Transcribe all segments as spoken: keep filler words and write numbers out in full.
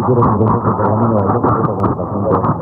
quiero que entonces el programa de la comunicación de la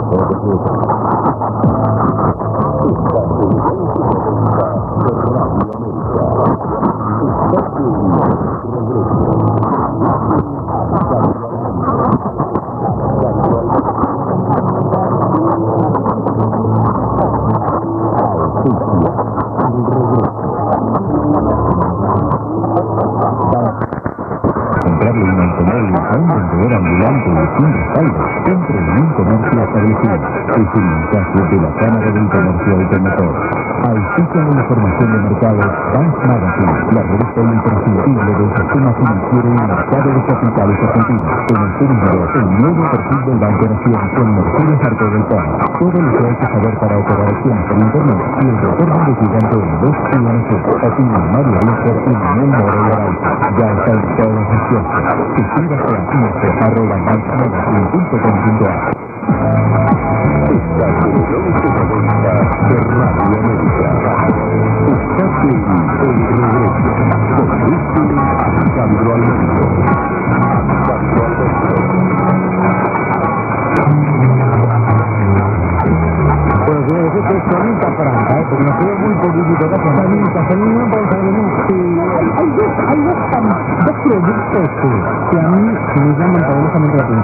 comprarle un automóvil a un vendedor ambulante y sin respaldo, compre en un comercio establecido. Es un mensaje de la Cámara del Comercio Automotor. Auspician la información de mercado Bank Magazine, la revista imprescindible del sistema financiero y mercado de capitales argentinos. En el segundo, el nuevo perfil del Banco Nación con Mercedes Arco del Paz. Todo lo que hay que saber para operar acciones por internet y el retorno de gigante en dos I N C. Opina Mario Richter y Manuel Moro Loaiza. Ya está en todas las kioscos. Suscríbase a info arroba bankmagazine punto com punto a. Esta es el once noventa de Radio América. Estate en el regreso. Con este Sandro Alberto. Sandro Alberto. Bueno, quiero decir que es Sonita Franca, ¿eh? Porque nos quedó muy poquitito acá. Sonita, Sonita, no puedo saber nunca. Sí, hay dos, hay dos, dos productos que a mí me llaman poderosamente la atención.